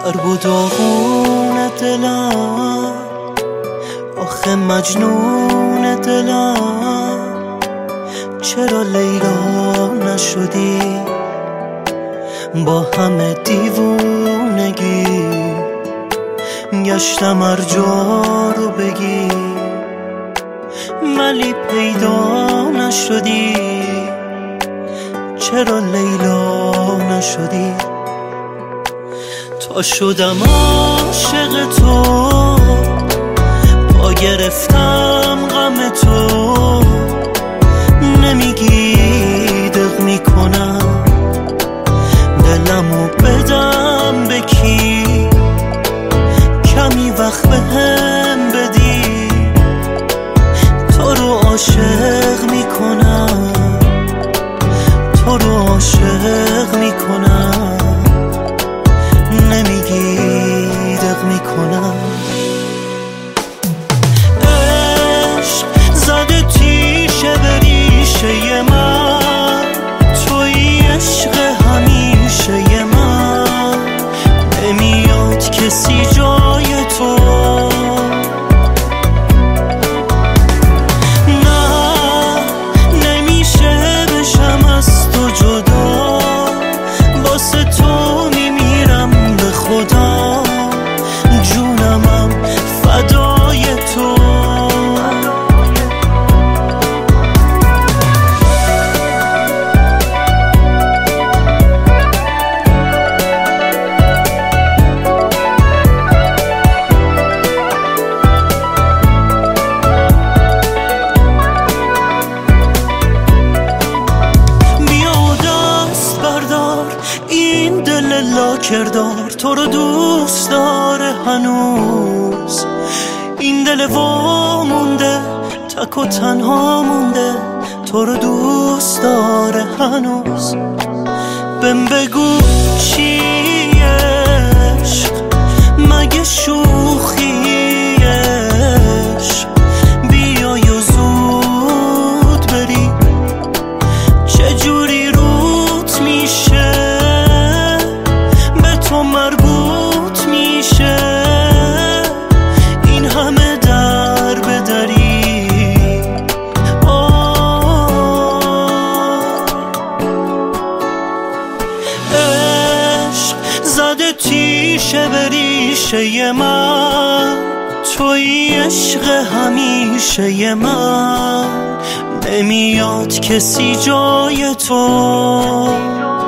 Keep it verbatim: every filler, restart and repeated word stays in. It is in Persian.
درب و داغون دلم، آخه مجنون دلم، چرا لیلا نشدی با همه دیوونگی؟ گشتم هر جا رو بگی ولی پیدا نشدی، چرا لیلا نشدی؟ تا شدم عاشق تو، پا گرفتم غم تو، نمیگی دق میکنم دلمو بدم به کی؟ کمی وقت به هم بدی، تو رو عاشق میکنم، تو رو عاشق میکنم، نمیگی دق میکنم. عشق زده تیشه به ریشه من، توی عشق همیشه من، نمیاد کسی جای تو. نه نمیشه بشم از تو جدا، واسه تو میمیرم به خدا، جونمم فدای تو. این دل لاکردار تو رو دوست داره هنوز، این دل وامونده تک و تنها مونده، تو رو دوست داره هنوز. بهم بگو چی عشق، مگه شوخی عشق؟ بیای و زود بری، چجوری روت میشه تو مربوط میشه؟ این همه در به دری، عشق زده تیشه به ریشه من، توی عشق همیشه من، نمیاد کسی جای تو.